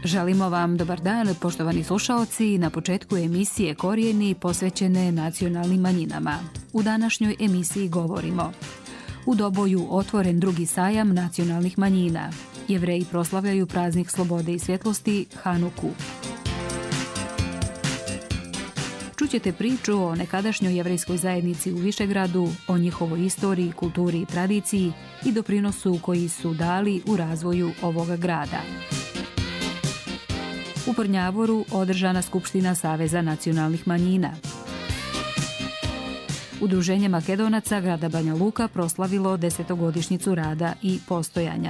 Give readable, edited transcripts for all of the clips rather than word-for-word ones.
Želimo vam dobar dan, poštovani slušaoci, na početku emisije Korijeni posvećene nacionalnim manjinama. U današnjoj emisiji govorimo: u Doboju otvoren drugi sajam nacionalnih manjina. Jevreji proslavljaju praznik slobode i svjetlosti Hanuku. Čućete priču o nekadašnjoj jevrejskoj zajednici u Višegradu, o njihovoj istoriji, kulturi i tradiciji i doprinosu koji su dali u razvoju ovoga grada. U Prnjavoru održana Skupština Saveza nacionalnih manjina. Udruženje Makedonaca grada Banja Luka proslavilo 10-godišnjicu rada i postojanja.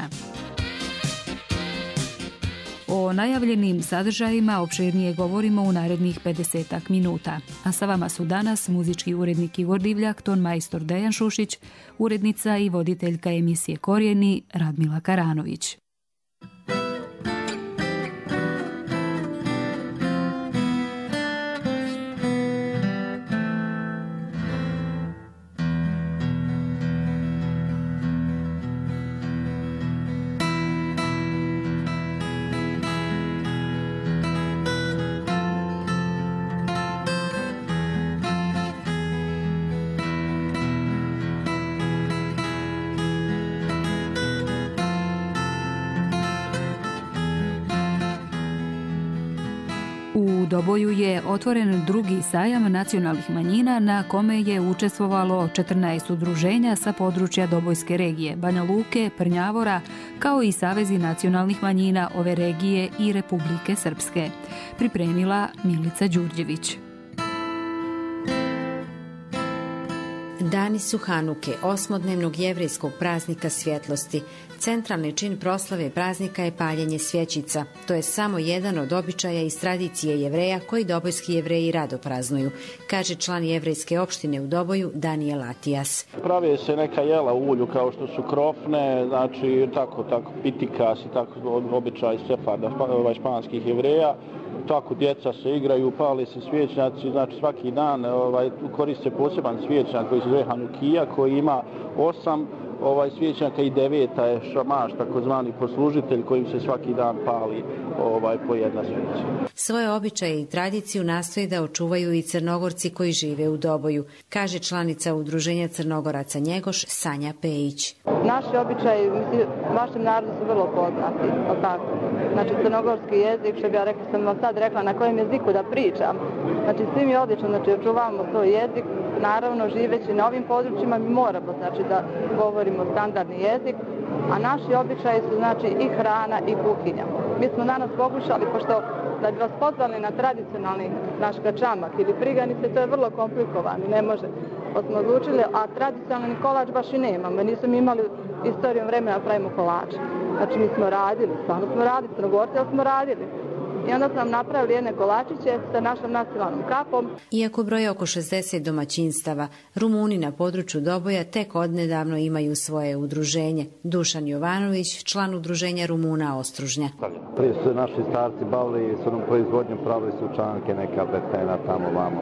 O najavljenim sadržajima opširnije govorimo u narednih 50 minuta. A sa vama su danas muzički urednik Igor Divljak, ton majstor Dejan Šušić, urednica i voditeljka emisije Korijeni Radmila Karanović. U Doboju je otvoren drugi sajam nacionalnih manjina na kome je učestvovalo 14 udruženja sa područja Dobojske regije, Banja Luke, Prnjavora, kao i savezi nacionalnih manjina ove regije i Republike Srpske. Pripremila Milica Đurđević. Dani su Hanuke, osmodnevnog jevrejskog praznika svjetlosti. Centralni čin proslave praznika je paljenje svjećica. To je samo jedan od običaja iz tradicije Jevreja koji dobojski Jevreji rado praznuju, kaže član jevrejske opštine u Doboju Danijel Atijas. Prave se neka jela u ulju kao što su krofne, znači tako pitikas i tako običaj sefarda, španskih Jevreja. Tako djeca se igraju, pali se svjećnjaci, znači svaki dan koriste poseban svjećnjak koji se zove Hanukija, koji ima 8 svjećnjaka i 9 je šamaš, takozvani poslužitelj, kojim se svaki dan pali po jedna svjeća. Svoje običaje i tradiciju nastoji da očuvaju i Crnogorci koji žive u Doboju, kaže članica Udruženja Crnogoraca Njegoš Sanja Pejić. Naši običaji vašem narodu su vrlo poznati, tako? Znači crnogorski jezik, što bi ja sam vam sad rekla na kojem jeziku da pričam. Znači svi mi odlično očuvamo svoj jezik, naravno živeći na ovim područjima mi moramo da govorimo standardni jezik, a naši običaji su znači i hrana i kuhinja. Mi smo danas pokušali, pošto da bi vas pozvali na tradicionalni naš kačamak ili priganice, to je vrlo komplikovano, ne može. Pa smo odlučili, a tradicionalni kolač baš i nemamo, nisu mi imali istorijom vremena pravimo kolače. Znači mi smo radili, stvarno smo radili, Crnogorci, ali smo radili. I onda smo nam napravili jedne kolačiće sa našom nacionalnom kapom. Iako broje oko 60 domaćinstava, Rumuni na području Doboja tek odnedavno imaju svoje udruženje. Dušan Jovanović, član udruženja Rumuna Ostružnja. Prije su naši starci bavili s onom proizvodnjom, pravili su čanke, neka betena tamo vamo.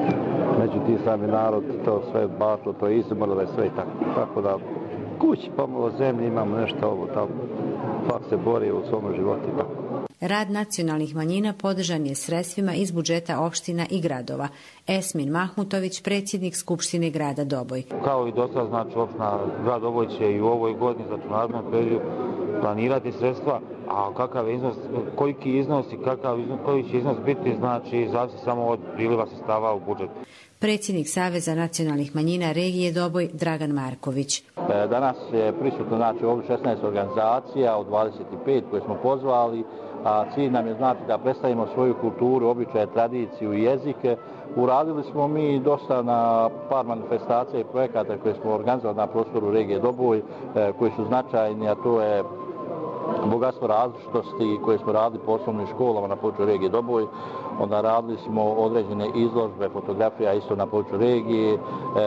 Međutim, sami narod to sve bašlo, to je izumrlo, sve i tako da kući pomalo zemlje imamo nešto ovo tamo, pa se bori u svom životu i tako. Rad nacionalnih manjina podržan je sredstvima iz budžeta opština i gradova. Esmin Mahmutović, predsjednik Skupštine grada Doboj. Kao i do sada, znači opština grad Doboj će i u ovoj godini, znači u narednom periodu, planirati sredstva, a kakav je iznos, koliki iznos i koji će iznos biti, znači zavisi samo od priliva sredstava u budžet. Predsjednik Saveza nacionalnih manjina regije Doboj Dragan Marković. Danas je prisutno znači ovdje 16 organizacija od 25 koje smo pozvali, a cilj nam je znači da predstavimo svoju kulturu, običaje, tradiciju i jezike. Uradili smo mi dosta na par manifestacija i projekata koje smo organizovali na prostoru regije Doboj, koji su značajni, a to je bogatstvo različitosti koje smo radili po osnovnim školama na području regije Doboj. Onda radili smo određene izložbe fotografija isto na području regije,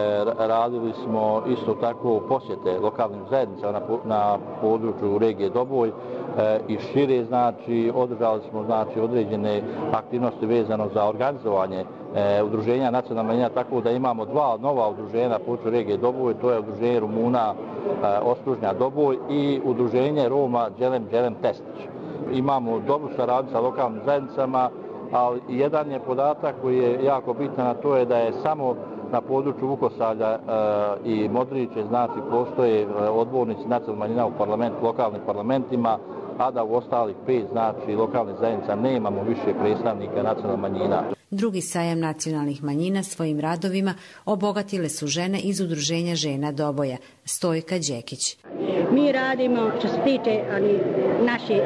radili smo isto tako posjete lokalnim zajednicama na području regije Doboj i šire, znači održali smo znači određene aktivnosti vezano za organizovanje udruženja nacionalnih manjina, tako da imamo dva nova udruženja na području regije Doboj, to je udruženje Rumuna Ostružnja Doboj i udruženje Roma Đelem Testić. imamo dobru saradnju sa lokalnim zajednicama, ali jedan je podatak koji je jako bitan, a to je da je samo na području Vukosavlja i Modriće, znači postoje odbornici nacionalnih manjina u lokalnim parlamentima, a da u ostalih 5, znači lokalnih zajednica, nemamo više predstavnika nacionalnih manjina. Drugi sajam nacionalnih manjina svojim radovima obogatile su žene iz Udruženja žena Doboja, Stojka Đekić. Mi radimo, što se tiče naših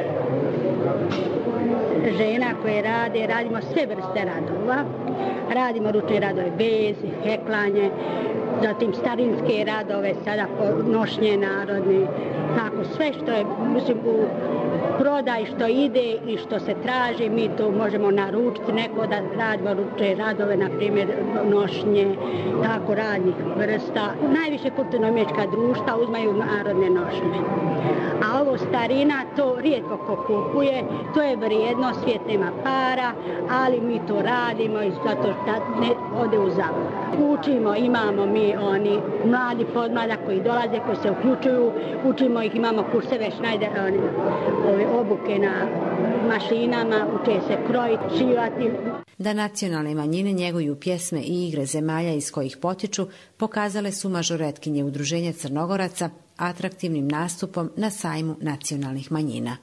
žena koje radimo sve vrste radova. Radimo ručne radove, vezi, heklanje, zatim starinske radove, sada nošnje narodne, tako sve što je, mislim, u prodaj što ide i što se traži, mi to možemo naručiti, neko da radimo ručne radove, na primjer nošnje, tako radnih vrsta. Najviše kulturno-umjetnička društva uzmaju narodne nošnje. A ovo starina, to rijetko ko kupuje, to je vrijedno, svijet nema para, ali mi to radimo i zato što ne ode u zaborav. Učimo, imamo mi oni mladi podmladak koji dolaze, koji se uključuju, učimo ih, imamo kurseve šnajder, obuke na mašinama, uče se krojiti, šivati. Da nacionalne manjine njeguju pjesme i igre zemalja iz kojih potiču, pokazale su mažoretkinje Udruženja Crnogoraca atraktivnim nastupom na sajmu nacionalnih manjina.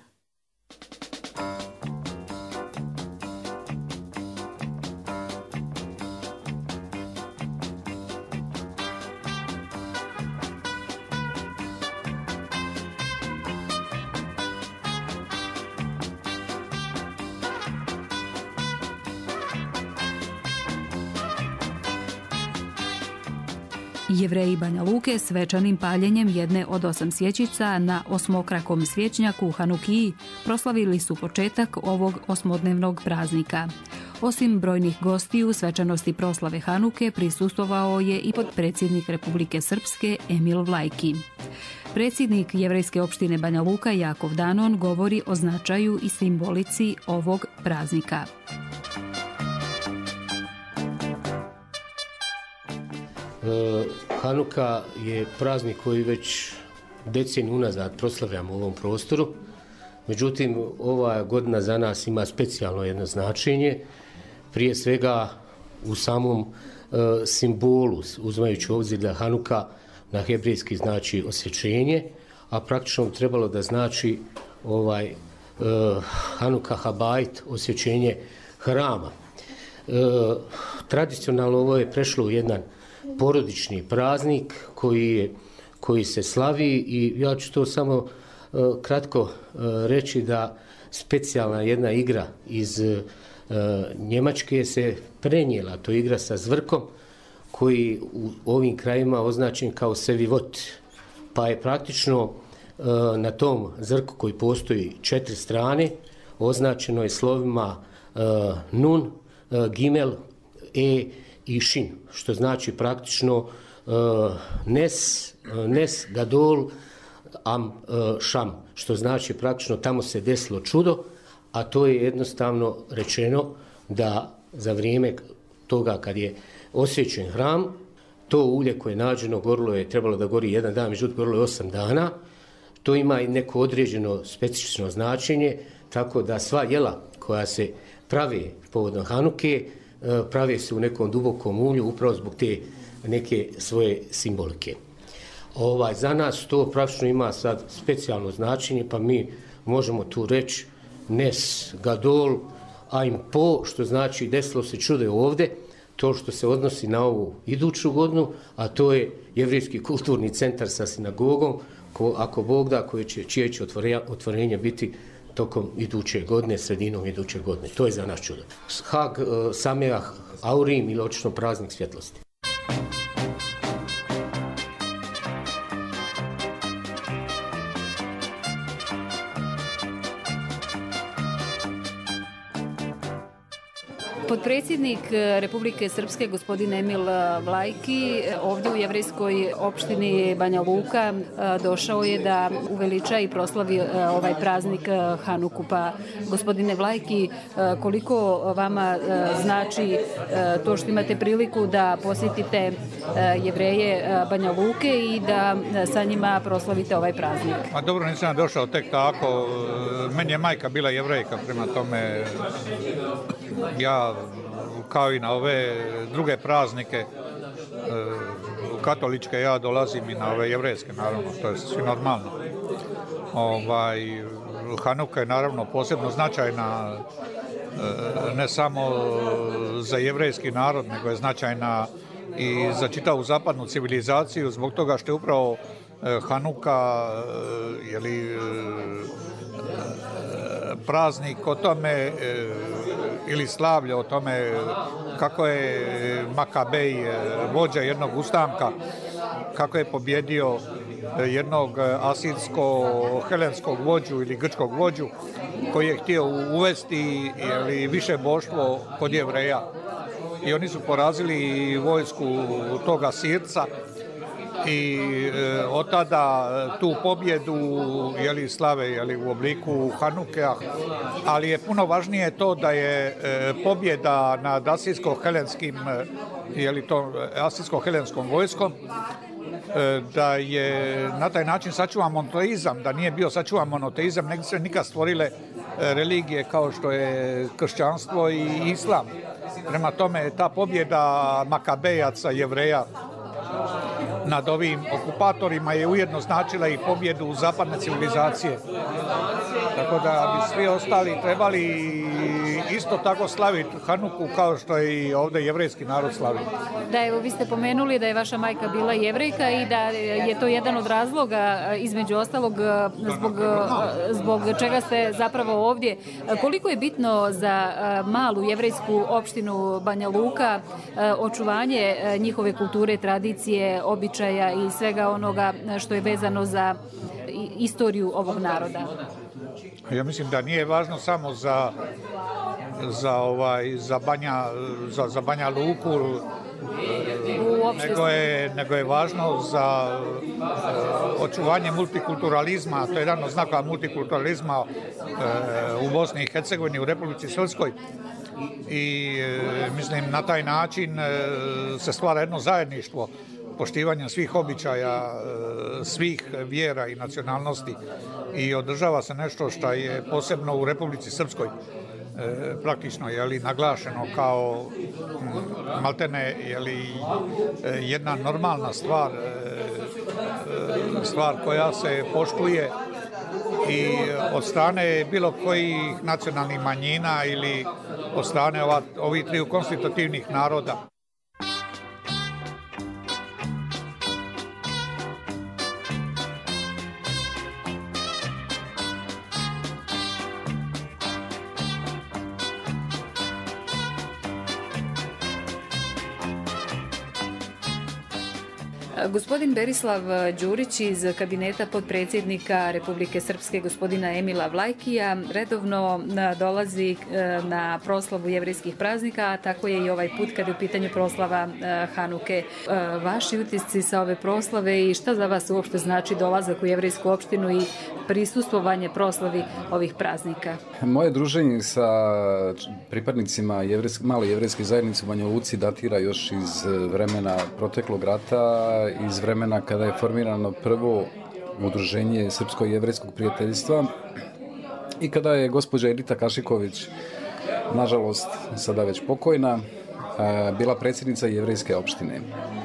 Jevreji Banja Luke svečanim paljenjem jedne od 8 svjećica na osmokrakom svječnjaku Hanukiji proslavili su početak ovog osmodnevnog praznika. Osim brojnih gostiju svečanosti proslave Hanuke prisustvovao je i potpredsjednik Republike Srpske Emil Vlajki. Predsjednik Jevrejske opštine Banja Luka Jakov Danon govori o značaju i simbolici ovog praznika. Hanuka je praznik koji već deceniju unazad proslavljamo u ovom prostoru. Međutim, ova godina za nas ima specijalno jedno značenje. Prije svega u samom simbolu, uzimajući u obzir da Hanuka na hebrejski znači osvjećenje, a praktično bi trebalo da znači Hanuka Habajt, osvjećenje hrama. Tradicionalno ovo je prešlo u jedan porodični praznik koji se slavi i ja ću to samo kratko reći da specijalna jedna igra iz Njemačke se prenijela, to je igra sa zvrkom koji u ovim krajima označen kao sevivot, pa je praktično na tom zrku koji postoji 4 strane označeno je slovima nun, gimel, e i šin, što znači praktično nes gadol am šam, što znači praktično tamo se desilo čudo, a to je jednostavno rečeno da za vrijeme toga kad je osvjećen hram, to ulje koje je nađeno gorilo je trebalo da gori 1 dan, međutim gorilo je 8 dana, to ima i neko određeno specifično značenje, tako da sva jela koja se prave povodom Hanuke, prave se u nekom dubokom ulju upravo zbog te neke svoje simbolike. Za nas to praktično ima sad specijalno značenje, pa mi možemo tu reći nes gadol ajm po, što znači desilo se čudo ovdje, to što se odnosi na ovu iduću godinu, a to je Jevrejski kulturni centar sa sinagogom, ako Bog da, čije će otvorenje biti tokom iduće godine, sredinom iduće godine. To je za nas čudo. Hag Sameach Aurim ili očično praznik svjetlosti. Potpredsjednik Predsjednik Republike Srpske, gospodin Emil Vlajki, ovdje u jevrejskoj opštini Banja Luka došao je da uveliča i proslavi ovaj praznik Hanuku. Pa, gospodine Vlajki, koliko vama znači to što imate priliku da posjetite Jevreje Banja Luke i da sa njima proslavite ovaj praznik? Ma dobro, nisam došao tek tako. Meni je majka bila Jevrejka, prema tome ja, kao i na ove druge praznike katoličke, ja dolazim i na ove jevrejske, naravno, to je svi normalno. Hanuka je naravno posebno značajna ne samo za jevrejski narod, nego je značajna i za čitavu zapadnu civilizaciju, zbog toga što je upravo Hanuka praznik o tome ili slavlje o tome kako je Makabej, vođa jednog ustanka, kako je pobjedio jednog asirsko-helenskog vođu ili grčkog vođu koji je htio uvesti više boštvo kod Jevreja. I oni su porazili vojsku toga Sirca i od tada tu pobjedu slave u obliku Hanuke, ali je puno važnije to da je pobjeda nad asirsko-helenskom vojskom, da je na taj način sačuvan monoteizam, da nije bio sačuvan monoteizam, nego se nikad stvorile religije kao što je kršćanstvo i islam. Prema tome, ta pobjeda Makabejaca, Jevreja, nad ovim okupatorima je ujedno značila i pobjedu zapadne civilizacije. Tako da bi svi ostali trebali isto tako slaviti Hanuku kao što je i ovdje jevrejski narod slavi. Da, evo vi ste pomenuli da je vaša majka bila Jevrejka i da je to jedan od razloga, između ostalog, zbog čega ste zapravo ovdje. Koliko je bitno za malu jevrejsku opštinu Banja Luka očuvanje njihove kulture, tradicije, običaja i svega onoga što je vezano za istoriju ovog naroda? Ja mislim da nije važno samo za Banja Luku, nego je važno za očuvanje multikulturalizma. To je jedan od znakova multikulturalizma u Bosni i Hercegovini, u Republici Srpskoj. I mislim na taj način se stvara jedno zajedništvo poštivanjem svih običaja, svih vjera i nacionalnosti i održava se nešto što je posebno u Republici Srpskoj praktično naglašeno kao maltene jedna normalna stvar koja se poštuje i od strane bilo kojih nacionalnih manjina ili od strane ovih triju konstitutivnih naroda. Gospodin Berislav Đurić iz kabineta potpredsjednika Republike Srpske, gospodina Emila Vlajkija, redovno dolazi na proslavu jevrejskih praznika, a tako je i ovaj put kad je u pitanju proslava Hanuke. Vaši utisci sa ove proslave i šta za vas uopšte znači dolazak u jevrejsku opštinu i prisustvovanje proslavi ovih praznika? Moje druženje sa pripadnicima male jevrejske zajednice u Banja Luci datira još iz vremena proteklog rata, iz vremena kada je formirano prvo udruženje Srpsko-jevrejskog prijateljstva i kada je gospođa Edita Kašiković, nažalost sada već pokojna, bila predsjednica jevrejske opštine.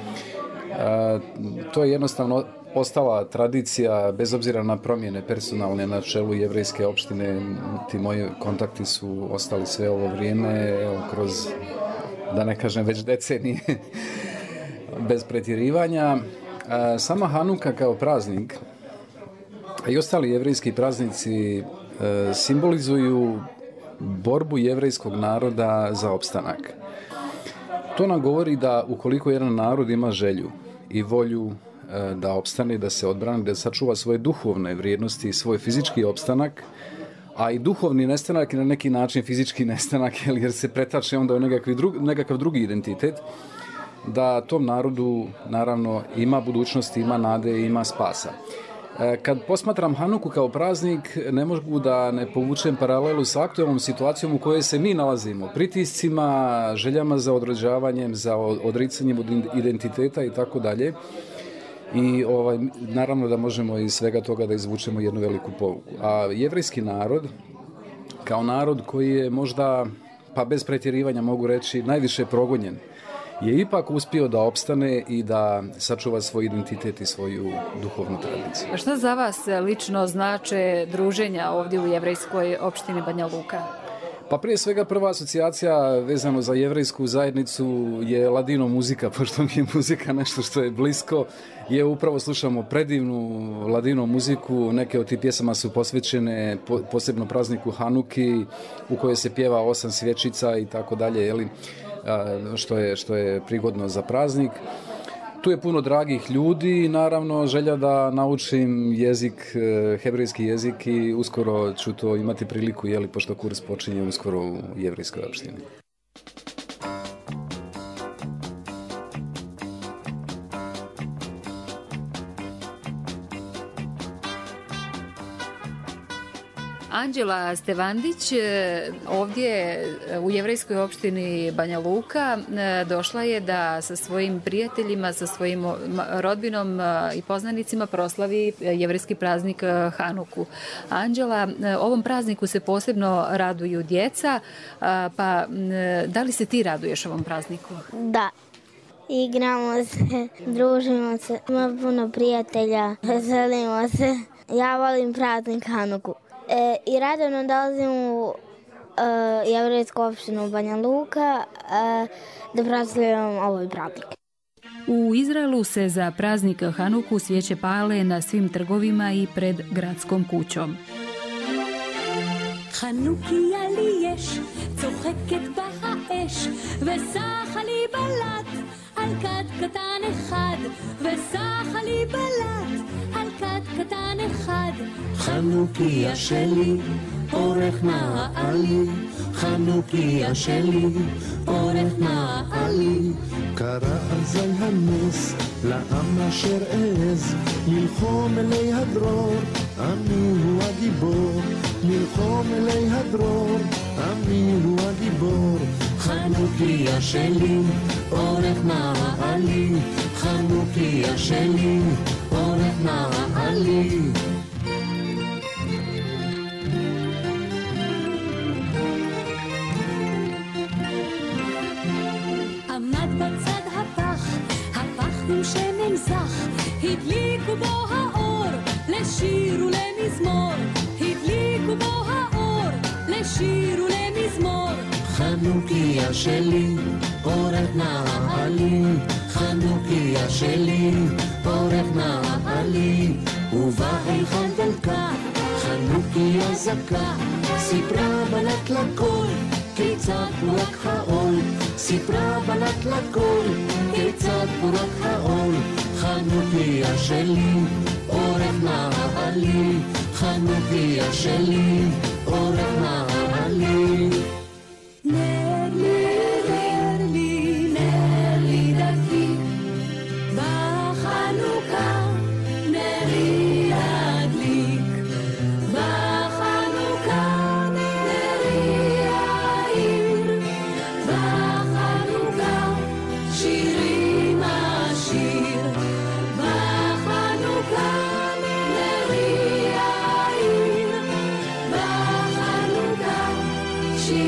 To je jednostavno ostala tradicija, bez obzira na promjene personalne na čelu jevrejske opštine. Ti moji kontakti su ostali sve ovo vrijeme, kroz, da ne kažem, već decenije, bez pretjerivanja. Sama Hanuka kao praznik i ostali jevrejski praznici simbolizuju borbu jevrejskog naroda za opstanak. To nam govori da ukoliko jedan narod ima želju i volju da opstane, da se odbrani, da sačuva svoje duhovne vrijednosti i svoj fizički opstanak, a i duhovni nestanak i na neki način fizički nestanak, jer se pretače onda u nekakav drugi identitet, da tom narodu naravno ima budućnosti, ima nade i ima spasa. Kad posmatram Hanuku kao praznik, ne mogu da ne povučem paralelu sa aktualnom situacijom u kojoj se mi nalazimo, pritiscima, željama za određavanjem, za odricanjem od identiteta i tako dalje. I naravno da možemo iz svega toga da izvučemo jednu veliku pouku. A jevrejski narod, kao narod koji je možda, pa bez pretjerivanja mogu reći, najviše progonjen, je ipak uspio da opstane i da sačuva svoj identitet i svoju duhovnu tradiciju. A šta za vas lično znače druženja ovdje u jevrejskoj opštini Banja Luka? Pa prije svega prva asocijacija vezano za jevrejsku zajednicu je ladino muzika, pošto mi je muzika nešto što je blisko. Upravo slušamo predivnu ladino muziku, neke od tih pjesama su posvećene posebno prazniku Hanuki, u kojoj se pjeva 8 svječica i tako dalje, što je prigodno za praznik. Tu je puno dragih ljudi i naravno želja da naučim jezik, hebrejski jezik, i uskoro ću to imati priliku, pošto kurs počinje uskoro u jevrejskoj opštini. Anđela Stevandić ovdje u jevrejskoj opštini Banja Luka došla je da sa svojim prijateljima, sa svojim rodbinom i poznanicima proslavi jevrejski praznik Hanuku. Anđela, ovom prazniku se posebno raduju djeca, pa da li se ti raduješ ovom prazniku? Da. Igramo se, družimo se, ima puno prijatelja, veselimo se. Ja volim praznik Hanuku. I radovno dolazim u jevrejsku opštinu Banja Luka da proslavljam ovaj praznik. U Izraelu se za praznik Hanuku svijeće pale na svim trgovima i pred gradskom kućom. חנוכיה לי יש, צוחקת באש, וסחה לי בלט על כד קטן אחד, וסחה לי בלט על כד קטן אחד. חנוכיה שלי, אורך נעלי, חנוכיה שלי, אורך נעלי. קרא אזי הנס לעם אשר עז, ללחום אלי הדרור, אני הוא הגיבור. ללחום אלי הדרור, אני הוא הגיבור. חנוכיה שלי, אורך נעלי, חנוכיה שלי, אורך נעלי. עמד בצד הפח, הפח עם שמן זך, הדליקו בו האור, לשיר ולמזמור. הדליקו בו האור, לשיר ולמזמור. חנוכיה שלי, אורך נעלי, חנוכיה שלי, אורך נעלי. ובא אל חדלקה, חנוכיה זכה, סיפרה בלט לכל, כיצד פורק העול. סיפרה בלט לכל, כיצד פורק העול. חנוכיה שלי, אורך נעלי, חנוכיה שלי, אורך נעלי. נר לי, נר לי, נר לי דלקי, בחנוכה נרי אדליק. בחנוכה נרי העיר, בחנוכה שירים השיר. בחנוכה נרי העיר, בחנוכה שירים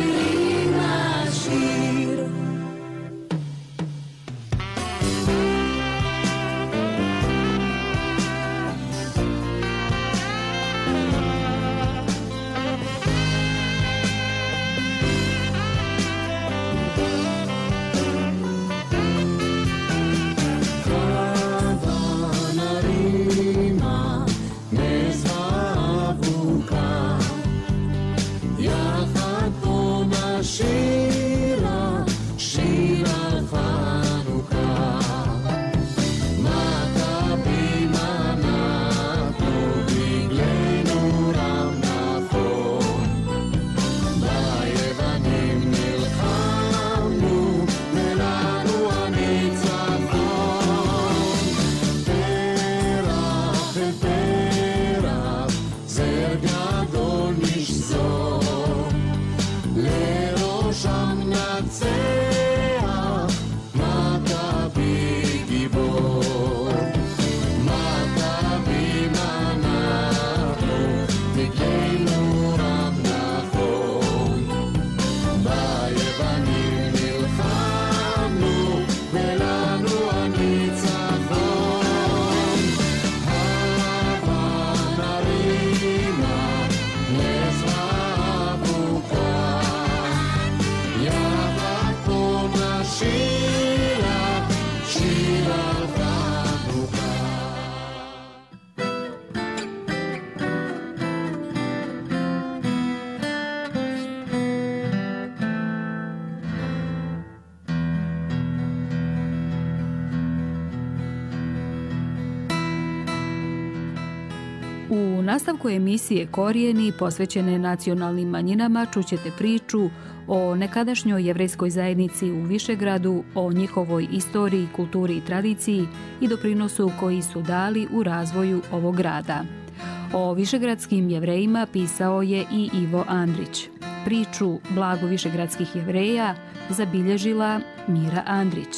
nastavku emisije Korijeni posvećene nacionalnim manjinama čućete priču o nekadašnjoj jevrejskoj zajednici u Višegradu, o njihovoj istoriji, kulturi i tradiciji i doprinosu koji su dali u razvoju ovog grada. O višegradskim jevrejima pisao je i Ivo Andrić. Priču Blago višegradskih jevreja zabilježila Mira Andrić.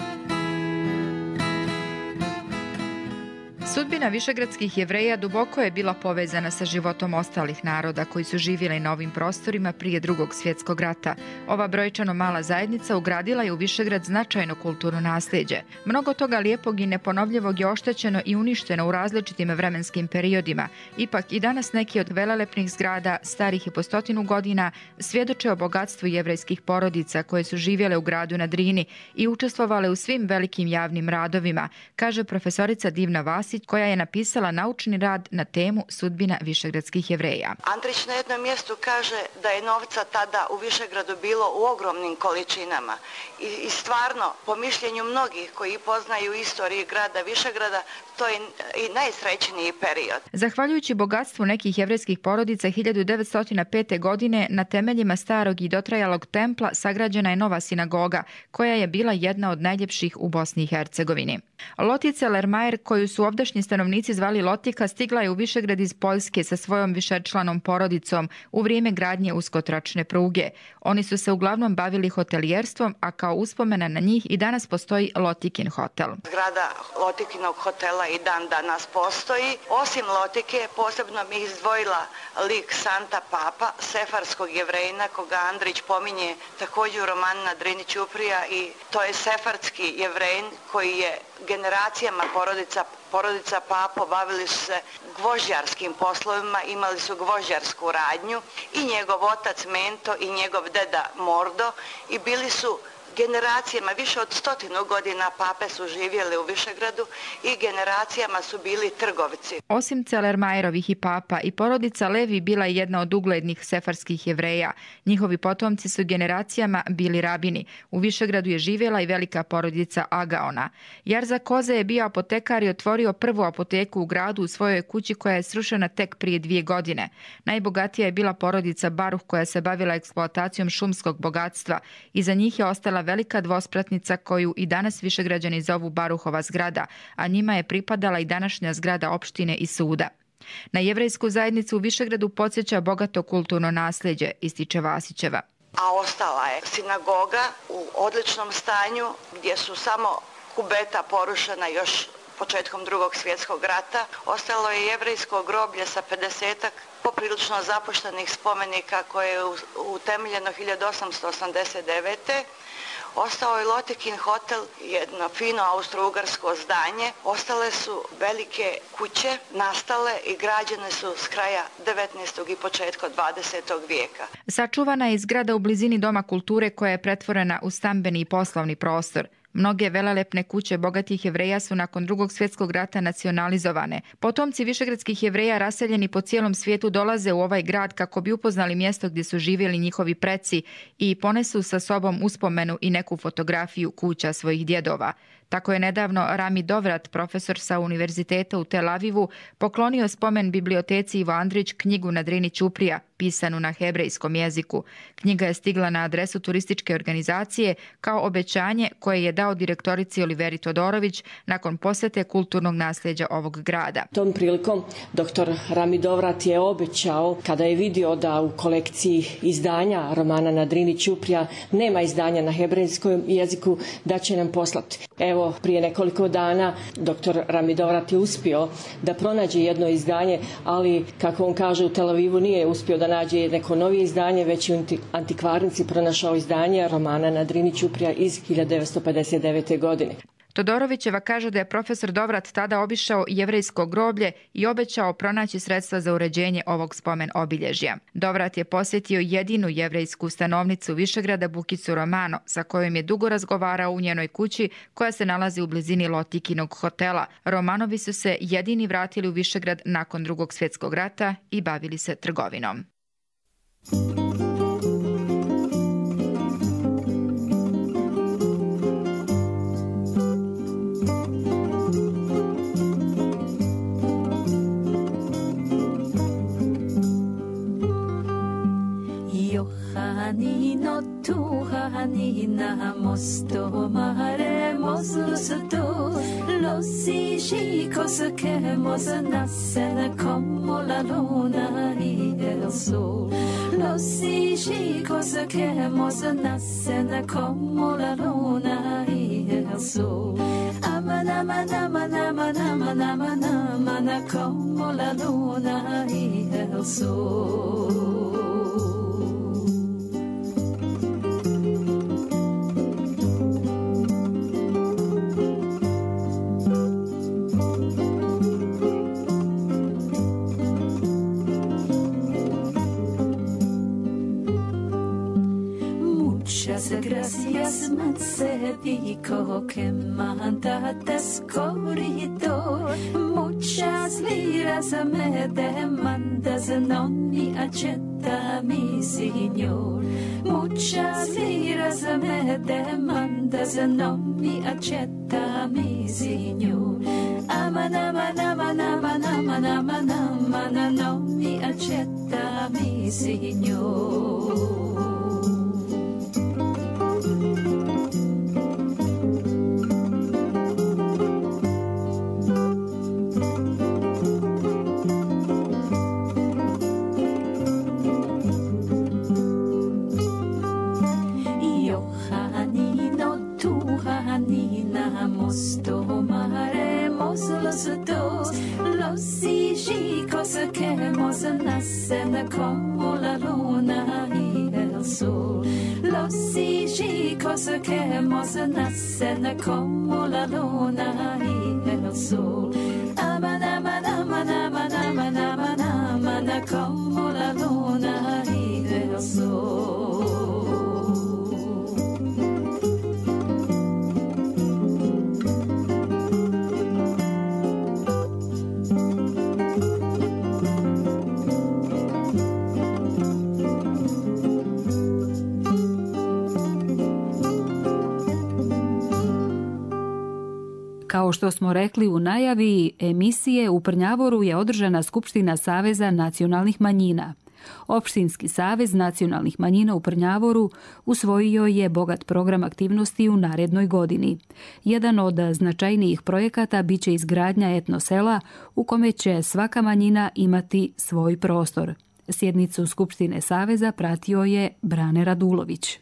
Sudbina višegradskih Jevreja duboko je bila povezana sa životom ostalih naroda koji su živjeli na ovim prostorima prije Drugog svjetskog rata. Ova brojčano mala zajednica ugradila je u Višegrad značajno kulturno nasljeđe. Mnogo toga lijepog i neponovljivog je oštećeno i uništeno u različitim vremenskim periodima. Ipak i danas neki od velelepnih zgrada, starih i po 100 godina, svjedoče o bogatstvu jevrejskih porodica koje su živjele u gradu na Drini i učestvovale u svim velikim javnim radovima, kaže profesorica Divna Vasić, koja je napisala naučni rad na temu Sudbina višegradskih Jevreja. Andrić na jednom mjestu kaže da je novca tada u Višegradu bilo u ogromnim količinama i stvarno, po mišljenju mnogih koji poznaju istoriju grada Višegrada, to je i najsrećniji period. Zahvaljujući bogatstvu nekih jevrejskih porodica, 1905. godine na temeljima starog i dotrajalog templa sagrađena je nova sinagoga, koja je bila jedna od najljepših u Bosni i Hercegovini. Lotica Lermajer, koju su ovdašnji stanovnici zvali Lotika, stigla je u Višegrad iz Poljske sa svojom višečlanom porodicom u vrijeme gradnje uskotračne pruge. Oni su se uglavnom bavili hotelijerstvom, a kao uspomena na njih i danas postoji Lotikin hotel. Zgrada Lotikinog hotela i dan danas postoji. Osim Lotike, posebno mi izdvojila lik Santa Papa, sefarskog jevrejina, koga Andrić pominje također u romanu na Drini Ćuprija, i to je sefardski jevrejin koji je generacijama porodica Papo bavili su se gvožđarskim poslovima, imali su gvožđarsku radnju, i njegov otac Mento i njegov deda Mordo, i bili su generacijama, više od 100 godina Pape su živjeli u Višegradu i generacijama su bili trgovci. Osim Celermajerovih i Papa, i porodica Levi bila je jedna od uglednih sefarskih Jevreja. Njihovi potomci su generacijama bili rabini. U Višegradu je živjela i velika porodica Agaona. Jarza Koze je bio apotekar i otvorio prvu apoteku u gradu u svojoj kući, koja je srušena tek prije 2 godine. Najbogatija je bila porodica Baruh, koja se bavila eksploatacijom šumskog bogatstva. Iza njih je ostala velika dvospratnica koju i danas Višegrađani zovu Baruhova zgrada, a njima je pripadala i današnja zgrada opštine i suda. Na jevrejsku zajednicu u Višegradu podsjeća bogato kulturno nasljeđe, ističe Vasićeva. A ostala je sinagoga u odličnom stanju, gdje su samo kubeta porušena još početkom Drugog svjetskog rata. Ostalo je jevrejsko groblje sa 50-ak poprilično zapuštenih spomenika koje je utemeljeno 1889. Ostao je Lotikin hotel, jedno fino austro-ugarsko zdanje. Ostale su velike kuće, nastale i građene su s kraja 19. i početkom 20. vijeka. Sačuvana je zgrada u blizini Doma kulture, koja je pretvorena u stambeni i poslovni prostor. Mnoge velelepne kuće bogatih Jevreja su nakon Drugog svjetskog rata nacionalizovane. Potomci višegradskih Jevreja raseljeni po cijelom svijetu dolaze u ovaj grad kako bi upoznali mjesto gdje su živjeli njihovi preci i ponesu sa sobom uspomenu i neku fotografiju kuća svojih djedova. Tako je nedavno Rami Dovrat, profesor sa univerziteta u Tel Avivu, poklonio spomen biblioteci Ivo Andrić knjigu na Drini Ćuprija, pisanu na hebrejskom jeziku. Knjiga je stigla na adresu turističke organizacije kao obećanje koje je dao direktorici Oliveri Todorović nakon posjete kulturnog nasljeđa ovog grada. Tom prilikom dr. Rami Dovrat je obećao, kada je vidio da u kolekciji izdanja romana na Drini Ćuprija nema izdanja na hebrejskom jeziku, da će nam poslati. Evo, prije nekoliko dana dr. Rami Dovrat je uspio da pronađe jedno izdanje, ali kako on kaže u Tel Avivu nije uspio da nađe neko novije izdanje, već u antikvarnici pronašao izdanje romana na Drini Ćuprija iz 1959. godine. Todorovićeva kaže da je profesor Dovrat tada obišao jevrejsko groblje i obećao pronaći sredstva za uređenje ovog spomen obilježja. Dovrat je posjetio jedinu jevrejsku stanovnicu Višegrada, Bukicu Romano, sa kojom je dugo razgovarao u njenoj kući koja se nalazi u blizini Lotikinog hotela. Romanovi su se jedini vratili u Višegrad nakon Drugog svjetskog rata i bavili se trgovinom. Nina mosto mare moslusto lo si cose che mosa nasce come la luna e il sole lo si cose che mosa nasce come la luna e il sole amana mana mana mana mana mana mana come la luna e il sole. Gracias, me dijo que manda descubridor. Muchas liras me demandas, no ni accetta mi signor. Muchas liras me demandas, no ni accetta mi signor. Amana, mana, mana, mana, mana, mana, mana, no ni accetta mi signor. Los hijos que nacen como la luna y el sol. Los hijos que nacen como la luna y el sol. Amana, amana, amana, amana, amana, amana, amana, como la luna y el sol. Kao što smo rekli u najavi emisije, u Prnjavoru je održana Skupština Saveza nacionalnih manjina. Opštinski savez nacionalnih manjina u Prnjavoru usvojio je bogat program aktivnosti u narednoj godini. Jedan od značajnijih projekata biće izgradnja etno sela u kome će svaka manjina imati svoj prostor. Sjednicu Skupštine Saveza pratio je Brane Radulović.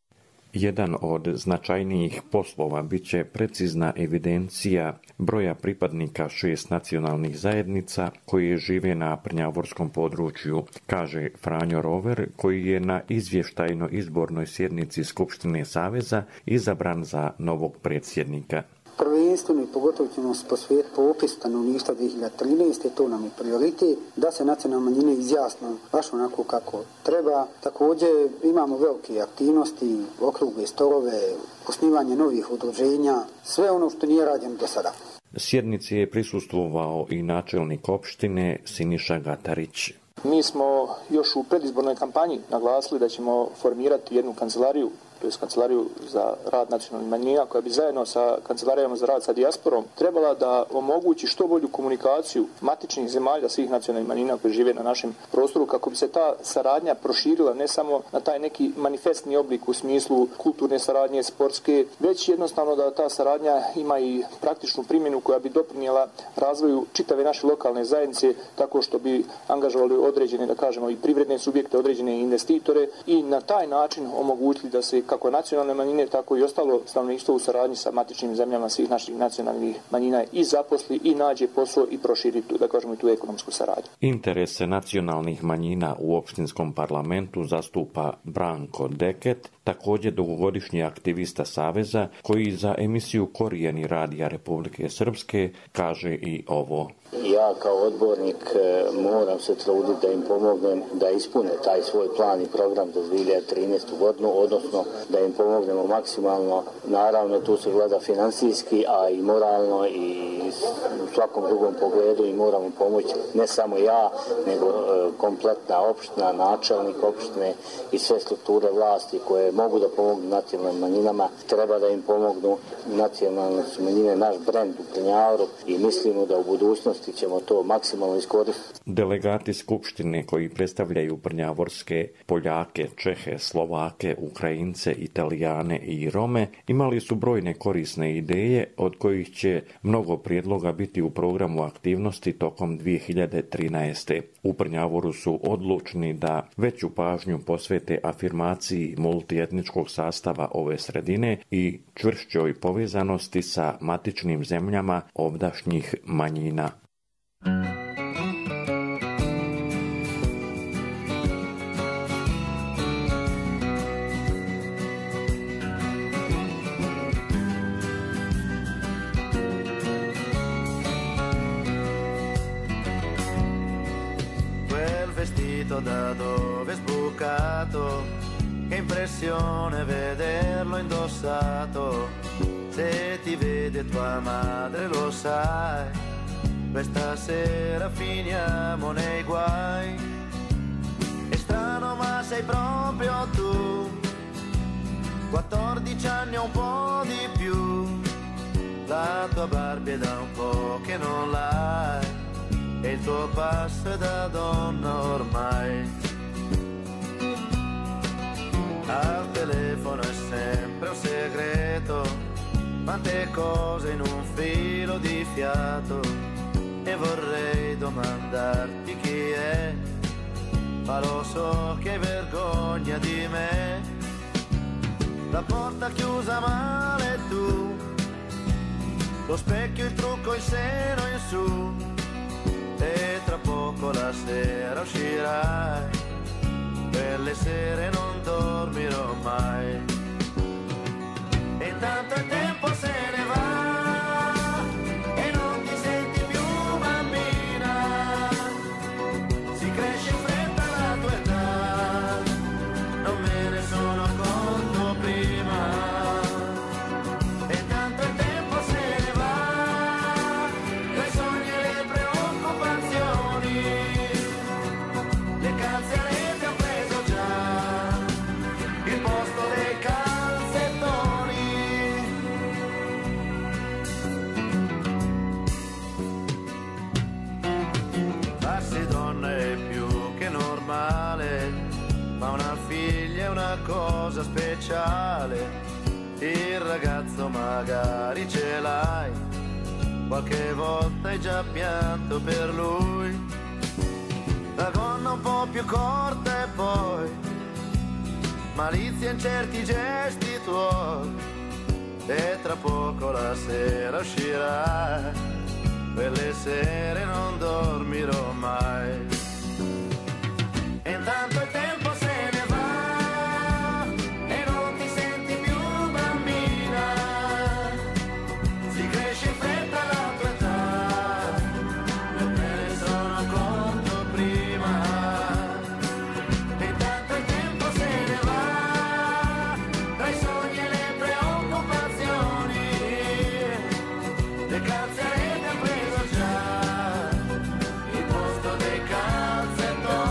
Jedan od značajnijih poslova biće precizna evidencija broja pripadnika 6 nacionalnih zajednica koji žive na prnjavorskom području, kaže Franjo Rover, koji je na izvještajno izbornoj sjednici Skupštine Saveza izabran za novog predsjednika. Prvenstveno i pogotovo ćemo se posvetiti popis stanovništva 2013. To nam je prioritet, da se nacionalne manjine izjasne baš onako kako treba. Također imamo velike aktivnosti, okrugle stolove, osnivanje novih udruženja, sve ono što nije rađeno do sada. Sjednici je prisustvovao i načelnik opštine Siniša Gatarić. Mi smo još u predizbornoj kampanji naglasili da ćemo formirati jednu kancelariju, to je kancelariju za rad nacionalnih manjina, koja bi zajedno sa kancelarijama za rad sa dijasporom trebala da omogući što bolju komunikaciju matičnih zemalja svih nacionalnih manjina koji žive na našem prostoru, kako bi se ta saradnja proširila ne samo na taj neki manifestni oblik u smislu kulturne saradnje, sportske, već jednostavno da ta saradnja ima i praktičnu primjenu koja bi doprinijela razvoju čitave naše lokalne zajednice, tako što bi angažovali određene, da kažemo, i privredne subjekte, određene investitore i na taj način omogućili da se kako nacionalne manjine, tako i ostalo stanovništvo u saradnji sa matičnim zemljama svih naših nacionalnih manjina i zaposli i nađe posao i proširi tu, da kažemo, i tu ekonomsku saradnju. Interese nacionalnih manjina u opštinskom parlamentu zastupa Branko Deket, također dugogodišnji aktivista Saveza, koji za emisiju Korijeni radija Republike Srpske kaže i ovo. Ja kao odbornik moram se truditi da im pomognem da ispune taj svoj plan i program za 2013. godinu, odnosno da im pomognemo maksimalno. Naravno, tu se gleda financijski, a i moralno i u svakom drugom pogledu i moramo pomoći ne samo ja, nego kompletna opština, načelnik opštine i sve strukture vlasti koje mogu da pomognu nacionalnim manjinama. Treba da im pomognu nacionalne manjine, naš brend u Prnjavoru i mislimo da u budućnosti aktivnosti ćemo to maksimalno iskoristiti. Delegati Skupštine koji predstavljaju prnjavorske Poljake, Čehe, Slovake, Ukrajince, Italijane i Rome imali su brojne korisne ideje od kojih će mnogo prijedloga biti u programu aktivnosti tokom 2013. U Prnjavoru su odlučni da veću pažnju posvete afirmaciji multietničkog sastava ove sredine i čvršćoj povezanosti sa matičnim zemljama ovdašnjih manjina. Da dove sbucato, che impressione vederlo indossato, se ti vede tua madre lo sai, questa sera finiamo nei guai, è strano ma sei proprio tu, 14 anni o un po' di più, la tua Barbie è da un po' che non l'hai, e il tuo passo è da donna ormai. Al telefono è sempre un segreto, quante cose in un filo di fiato, e vorrei domandarti chi è, ma lo so che hai vergogna di me. La porta chiusa male tu, lo specchio, il trucco, il seno in su, e tra poco la sera uscirai, quelle sere non dormirò mai. E intanto il tempo se ne va e non ti senti più bambina, si cresce in fretta la tua età, non me ne sono accorto prima. Ma una figlia è una cosa speciale, il ragazzo magari ce l'hai, qualche volta hai già pianto per lui, la gonna un po' più corta e poi malizia in certi gesti tuoi, e tra poco la sera uscirai, quelle sere non dormirò mai. E intanto il tempo se ne va e non ti senti più bambina, si cresce in fretta la tua età, non me ne sono accorto prima. E intanto il tempo se ne va tra i sogni e le preoccupazioni, le calze a rete ha preso già il posto dei calzettoni.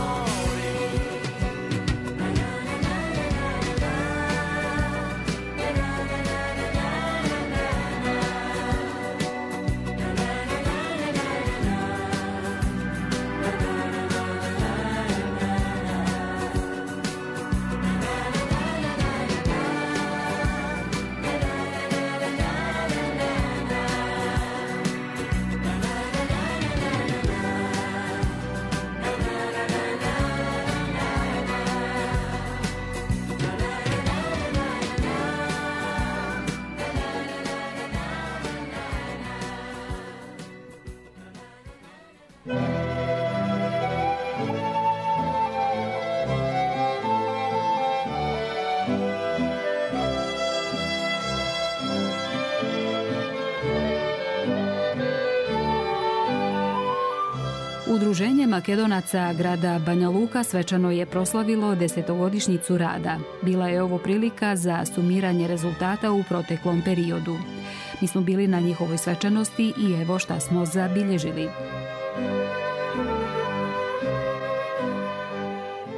Udruženje Makedonaca grada Banja Luka svečano je proslavilo 10-godišnjicu rada. Bila je ovo prilika za sumiranje rezultata u proteklom periodu. Mi smo bili na njihovoj svečanosti i evo šta smo zabilježili.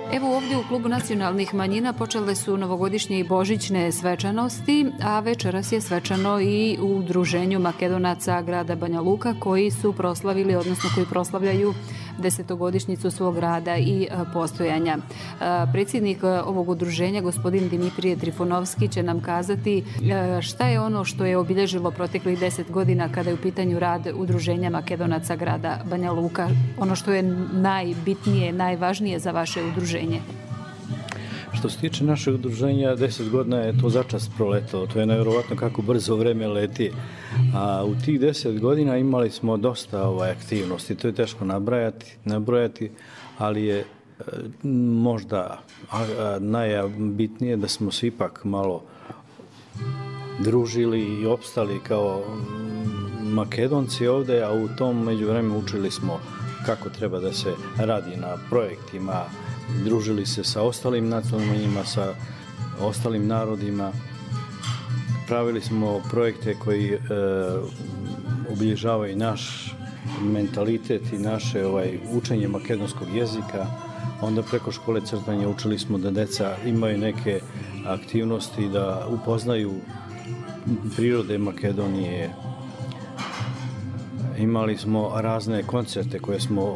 Evo ovdje u Klubu nacionalnih manjina počele su novogodišnje i božićne svečanosti, a večeras je svečano i u udruženju Makedonaca grada Banja Luka koji su proslavili, odnosno koji proslavljaju 10-godišnjicu svog rada i postojanja. Predsjednik ovog udruženja, gospodin Dimitrije Trifunovski, će nam kazati šta je ono što je obilježilo proteklih 10 godina kada je u pitanju rad udruženja Makedonaca grada Banja Luka, ono što je najbitnije, najvažnije za vaše udruženje. Što se tiče našeg udruženja, 10 godina je to začas proletalo. To je nevjerovatno kako brzo vreme leti. A u tih 10 godina imali smo dosta aktivnosti. To je teško nabrojati, ali je možda najbitnije da smo se ipak malo družili i opstali kao Makedonci ovdje, a u tom međuvremenu učili smo kako treba da se radi na projektima, družili se sa ostalim nacionalnim manjinama, sa ostalim narodima. Pravili smo projekte koji obilježavaju naš mentalitet i naše učenje makedonskog jezika. Onda preko škole crtanja učili smo da deca imaju neke aktivnosti, da upoznaju prirode Makedonije. Imali smo razne koncerte koje smo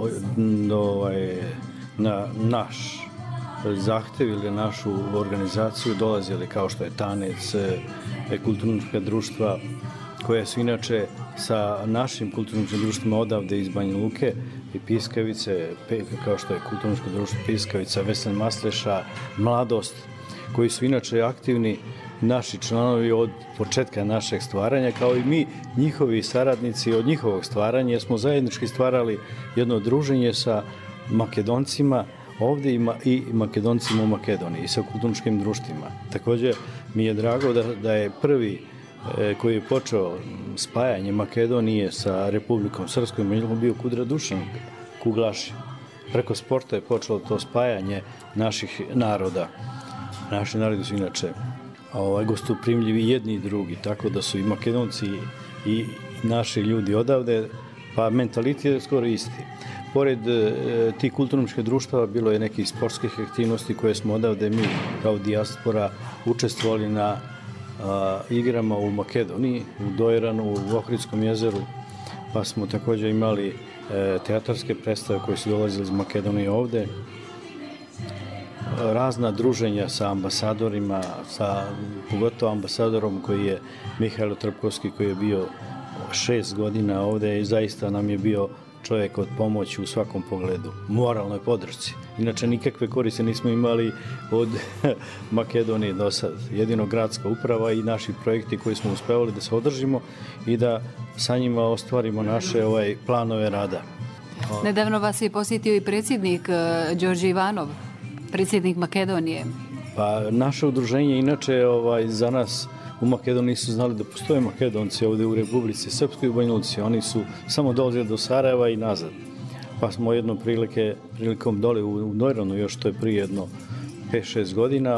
na naš zahtev ili našu organizaciju dolazili, kao što je tanec, kulturnička društva koje su inače sa našim kulturničkim društvima odavde iz Banja Luke i Piskavice, kao što je kulturničko društvo Piskavica, Vesen Masleša, Mladost, koji su inače aktivni naši članovi od početka našeg stvaranja, kao i mi, njihovi saradnici od njihovog stvaranja, jer smo zajednički stvarali jedno druženje sa Makedoncima ovdje i Makedoncima u Makedoniji, sa kulturničkim društvima. Također mi je drago da je prvi koji je počeo spajanje Makedonije sa Republikom Srpskom bio Kudra Dušan Kuglaši. Preko sporta je počelo to spajanje naših naroda. Naši narodi su inače gostoprimljivi jedni i drugi, tako da su i Makedonci i naši ljudi odavde, pa mentalitet je skoro isti. Pored tih kulturničkih društava bilo je nekih sportskih aktivnosti koje smo odavde mi kao dijaspora učestvovali na igrama u Makedoniji, u Dojranu, u Ohridskom jezeru, pa smo također imali teatarske predstave koje su dolazili iz Makedonije ovde. Razna druženja sa ambasadorima, pogotovo ambasadorom koji je Mihajlo Trpkovski, koji je bio 6 godina ovde i zaista nam je bio čovjek od pomoći u svakom pogledu, moralnoj podršci. Inače, nikakve koriste nismo imali od Makedonije do sad. Jedino gradska uprava i naši projekti koji smo uspevali da se održimo i da sa njima ostvarimo naše planove rada. Nedavno vas je posjetio i predsjednik Đorđe Ivanov, predsjednik Makedonije. Pa naše udruženje inače za nas u Makedoniji su znali da postoje Makedonci ovdje u Republici Srpskoj i u Banja Luci. Oni su samo dolazili do Sarajeva i nazad. Pa smo jednom prilikom dole u Dojranu, još to je prije jedno 5-6 godina,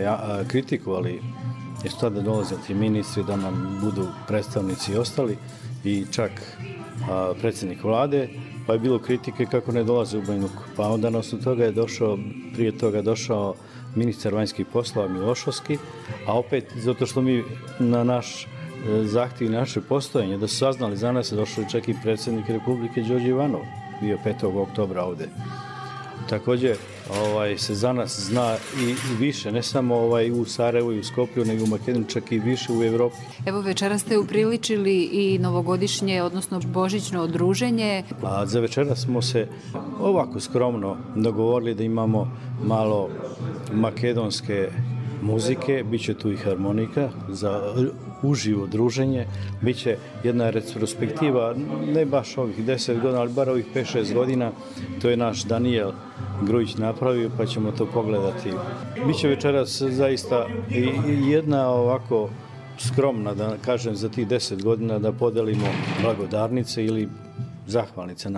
kritikovali jer su tada dolazili ti ministri da nam budu predstavnici i ostali i čak predsjednik vlade, pa je bilo kritike kako ne dolaze u Banja Luku. Pa onda nas od toga je prije toga došao ministar vanjskih poslova Milošovski, a opet zato što mi na naš zahtjev i naše postojanje da su saznali za nas, došao čak i predsjednik Republike Đorđe Ivanov, bio 5. oktobra ovde. Također se za nas zna i više, ne samo u Sarajevu i u Skoplju, nego u Makedoniji, čak i više u Evropi. Evo večera ste upriličili i novogodišnje, odnosno božićno druženje. A za večera smo se ovako skromno dogovorili da imamo malo makedonske muzike, bit će tu i harmonika za uživo druženje, bit će jedna retrospektiva, ne baš ovih 10 godina, ali bar ovih 5-6 godina, to je naš Danijel Grujić napravio, pa ćemo to pogledati. Biće večeras zaista jedna ovako skromna, da kažem, za tih 10 godina da podelimo blagodarnice ili zahvalnice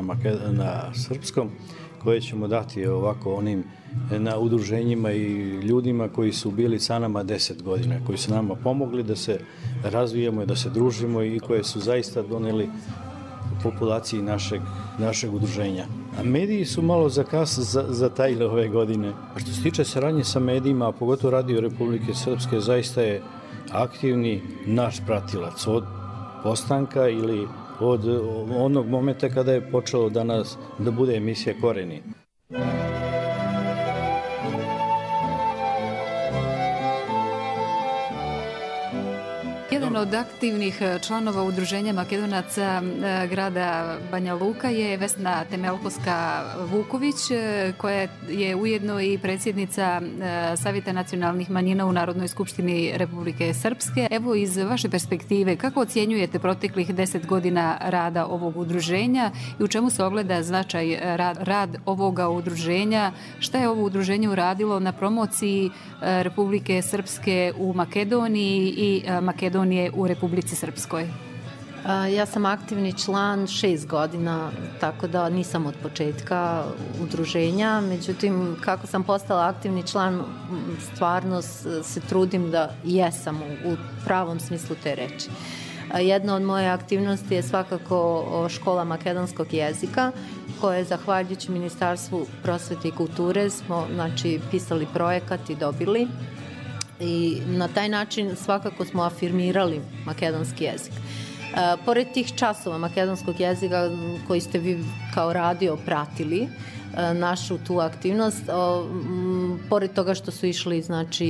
na srpskom, koje ćemo dati ovako onim na udruženjima i ljudima koji su bili sa nama 10 godina, koji su nama pomogli da se razvijemo i da se družimo i koje su zaista doneli populaciji našeg udruženja. A mediji su malo zatajili ove godine. A što se tiče saradnje sa medijima, a pogotovo Radio Republike Srpske, zaista je aktivni naš pratilac od postanka ili od onog momenta kada je počelo da bude emisija Koreni. Jedan od aktivnih članova udruženja Makedonaca grada Banja Luka je Vesna Temelkovska-Vuković, koja je ujedno i predsjednica Savjeta nacionalnih manjina u Narodnoj skupštini Republike Srpske. Evo, iz vaše perspektive, kako ocjenjujete proteklih 10 godina rada ovog udruženja i u čemu se ogleda značaj rad ovoga udruženja? Šta je ovo udruženje uradilo na promociji Republike Srpske u Makedoniji i Makedonije u Republici Srpskoj? Ja sam aktivni član 6 godina, tako da nisam od početka udruženja. Međutim, kako sam postala aktivni član, stvarno se trudim da jesam u pravom smislu te reči. Jedna od moje aktivnosti je svakako škola makedonskog jezika, koja je, zahvaljujući Ministarstvu prosvete i kulture, smo pisali projekat i dobili. I na taj način svakako smo afirmirali makedonski jezik. Pored tih časova makedonskog jezika koji ste vi kao radio pratili, našu tu aktivnost, pored toga što su išli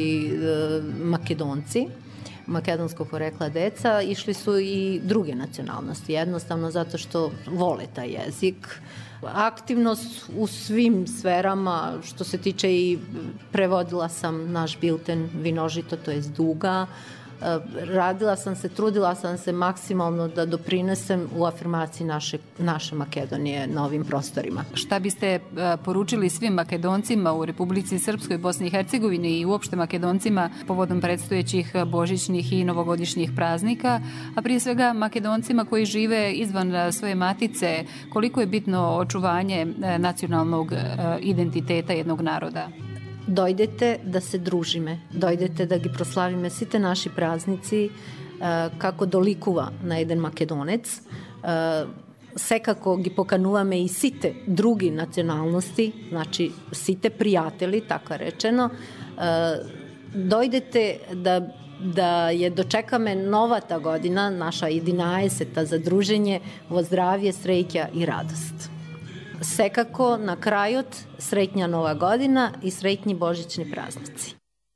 Makedonci, makedonskog porekla deca, išli su i druge nacionalnosti, jednostavno zato što vole taj jezik. Aktivnost u svim sferama, što se tiče i prevodila sam naš bilten Vinožito, to jest Duga. Radila sam se, trudila sam se maksimalno da doprinesem u afirmaciji naše Makedonije na ovim prostorima. Šta biste poručili svim Makedoncima u Republici Srpskoj, Bosni i Hercegovini i uopšte Makedoncima povodom predstojećih božićnih i novogodišnjih praznika, a prije svega Makedoncima koji žive izvan svoje matice, koliko je bitno očuvanje nacionalnog identiteta jednog naroda? Dojdete da se družime, dojdete da gi proslavime svi te naši praznici kako dolikuva na jedan Makedonec. Sekako gi pokanuvame i site drugi nacionalnosti, znači site prijatelji, tako rečeno. Dojdete da je dočekame nova ta godina, naša 11. za druženje, vo zdravje, sreća i radost. Sekako na kraju sretnja nova godina i sretnji božićni praznici.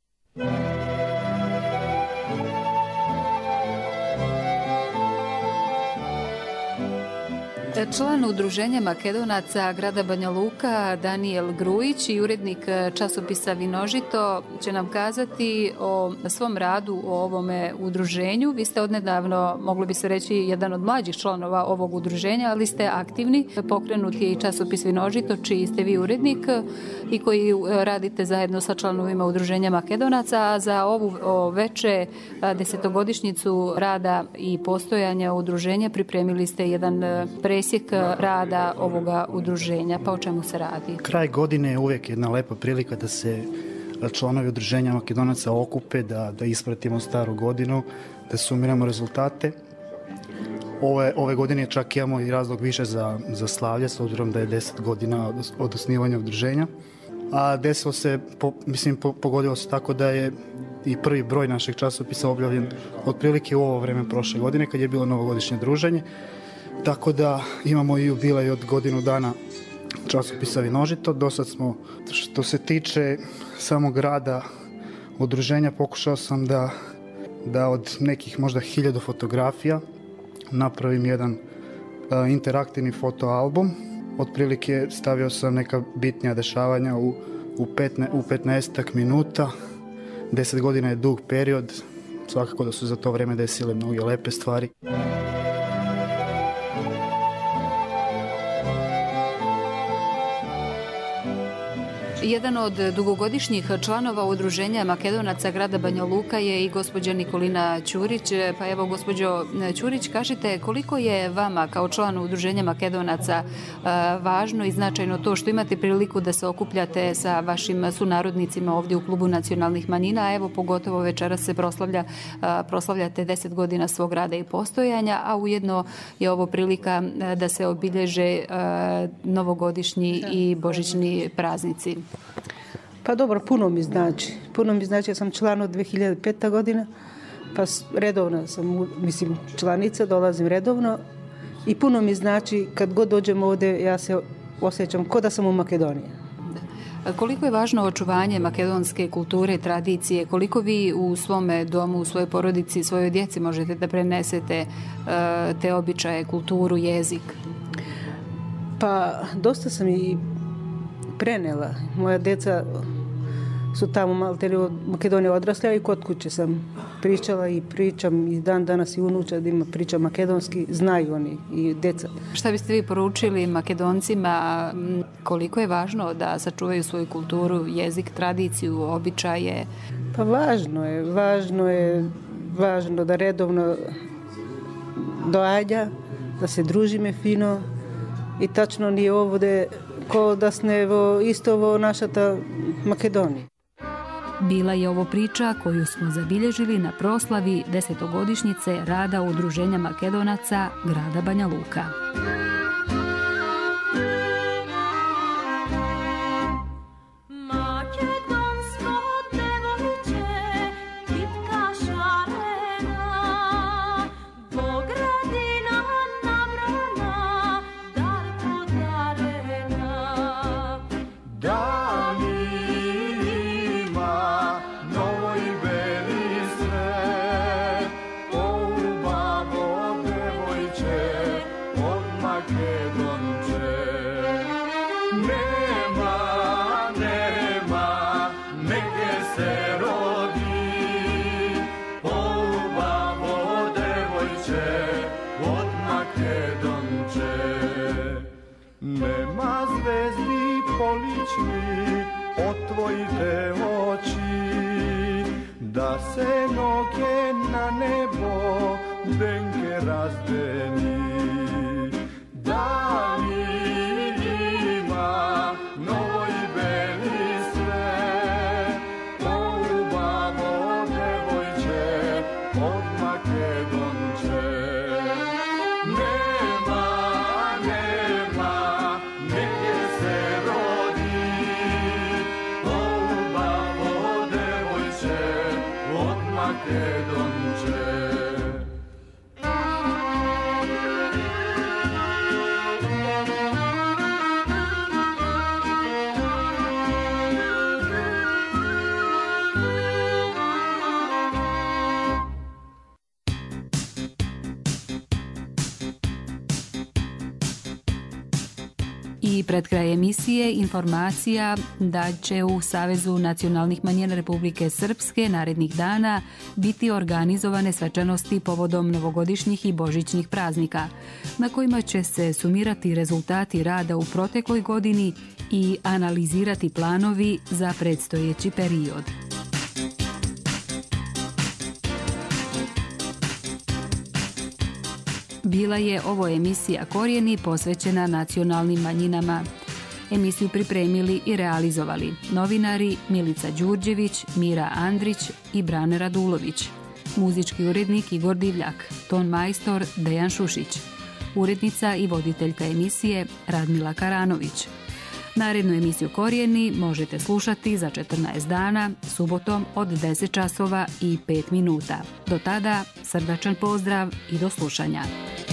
Član udruženja Makedonaca grada Banja Luka Danijel Grujić i urednik časopisa Vinožito će nam kazati o svom radu u ovome udruženju. Vi ste odnedavno, moglo bi se reći, jedan od mlađih članova ovog udruženja, ali ste aktivni. Pokrenut je i časopis Vinožito, čiji ste vi urednik i koji radite zajedno sa članovima udruženja Makedonaca, a za ovu veče 10-godišnjicu rada i postojanja udruženja pripremili ste jedan presjek rada ovoga udruženja. Pa o čemu se radi? Kraj godine je uvijek jedna lepa prilika da se članovi udruženja Makedonaca okupe, da ispratimo staru godinu, da sumiramo rezultate. Ove godine čak imamo i razlog više za slavlje, s obzirom da je 10 godina od osnivanja udruženja. A desilo se, pogodilo se tako da je i prvi broj našeg časopisa objavljen otprilike u ovo vreme prošle godine, kad je bilo novogodišnje druženje. Tako da imamo i jubilej od godinu dana časopisa Vinožito. Do sad smo, što se tiče samog rada udruženja, pokušao sam da od nekih možda 1000 fotografija napravim jedan interaktivni fotoalbum. Otprilike stavio sam neka bitnija dešavanja u 15 minuta. 10 godina je dug period, svakako da su za to vreme desile mnoge lepe stvari. Jedan od dugogodišnjih članova udruženja Makedonaca grada Banja Luka je i gospođa Nikolina Ćurić. Pa evo, gospođo Ćurić, kažite koliko je vama kao članu udruženja Makedonaca važno i značajno to što imate priliku da se okupljate sa vašim sunarodnicima ovdje u Klubu nacionalnih manjina, a evo pogotovo večeras se proslavljate 10 godina svog rada i postojanja, a ujedno je ovo prilika da se obilježe novogodišnji i božićni praznici. Pa dobro, puno mi znači. Ja sam član od 2005. godina, pa redovno sam, članica, dolazim redovno i puno mi znači kad god dođem ovdje ja se osjećam kao da sam u Makedoniji. Koliko je važno očuvanje makedonske kulture i tradicije? Koliko vi u svome domu, u svojoj porodici, svojoj djeci možete da prenesete te običaje, kulturu, jezik? Pa dosta sam i prenela. Moja djeca su tamo u Makedoniji odrasla i kod kuće sam pričala i pričam i dan danas i unučad pričam makedonski, znaju oni i djeca. Šta biste vi poručili Makedoncima, koliko je važno da sačuvaju svoju kulturu, jezik, tradiciju, običaje? Pa važno je da redovno doađa, da se družime fino i tačno nije ovdje ko da sme isto naša ta Makedonija. Bila je ovo priča koju smo zabilježili na proslavi 10-godišnjice rada Udruženja Makedonaca grada Banja Luka. Nema zvezdi polični, otvojite oči, da se noge na nebo benke razdeni. Da li ima novo i beli sve, polubavo devojče od Makedonče. I pred kraj emisije informacija da će u Savezu nacionalnih manjina Republike Srpske narednih dana biti organizovane svečanosti povodom novogodišnjih i božićnih praznika, na kojima će se sumirati rezultati rada u protekloj godini i analizirati planovi za predstojeći period. Bila je ovo emisija Korijeni posvećena nacionalnim manjinama. Emisiju pripremili i realizovali novinari Milica Đurđević, Mira Andrić i Brane Radulović. Muzički urednik Igor Divljak, ton majstor Dejan Šušić. Urednica i voditeljka emisije Radmila Karanović. Narednu emisiju Korijeni možete slušati za 14 dana, subotom od 10 časova i 5 minuta. Do tada, srdačan pozdrav i do slušanja.